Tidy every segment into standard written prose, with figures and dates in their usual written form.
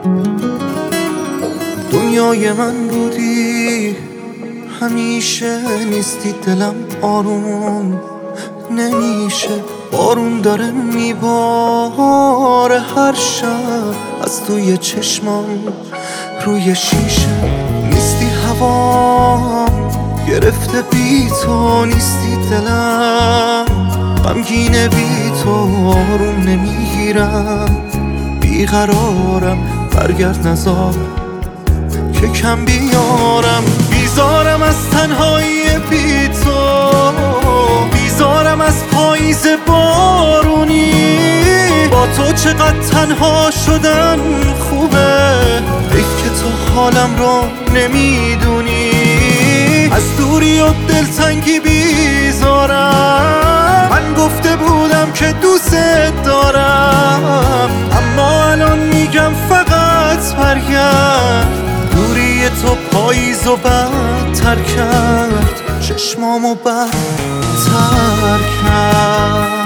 دنیای من بودی، همیشه نیستی، دلم آروم نمیشه. بارون داره میباره هر شب از توی چشمام روی شیشه. نیستی هوام گرفته بی تو، نیستی دلم غمگینه بی تو. آروم نمیگیرم بیقرارم، برگرد نزار که کم بیارم. بیزارم از تنهایی بی تو، بیزارم از پاییز بارونی. با تو چقدر تنها شدن خوبه، حیف که تو حالم رو نمیدونی. از دوری و دلتنگی بیزارم، من گفته بودم که دوست دارم، اما الان میگم فقط برگرد. دوری تو پاییز و بدتر کرد، چشمامو بدتر کرد.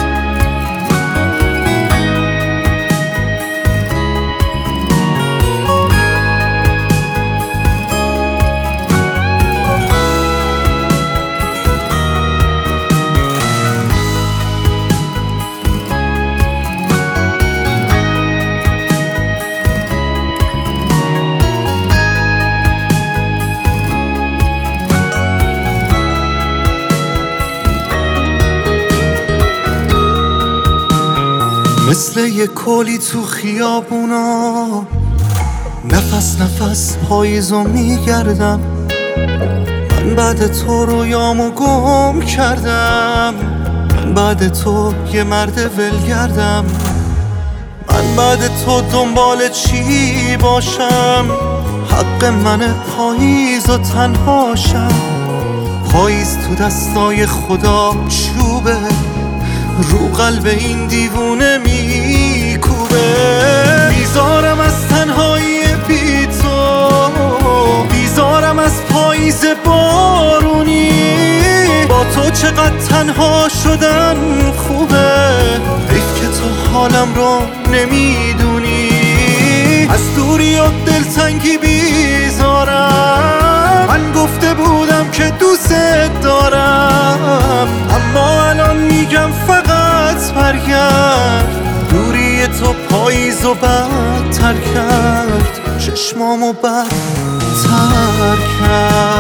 مثل یه کلی تو خیابونا، نفس نفس پاییزو میگردم. من بعد تو رویامو گم کردم، من بعد تو یه مرد ولگردم. من بعد تو دنبال چی باشم؟ حق منه پاییز و تنهاشم. پاییز تو دستای خدا چوبه، رو قلب این دیوونه میکوبه. بیزارم از تنهایی بی تو، بیزارم از پاییز بارونی. با تو چقدر تنها شدن خوبه، حیف که تو حالم رو نمیدونی. از دوری و دلتنگی بیزارم، من گفته بودم که دوست دارم، اما الان میگم فقط برگرد. دوری تو پاییز و بدتر کرد، چشمامو بدتر کرد.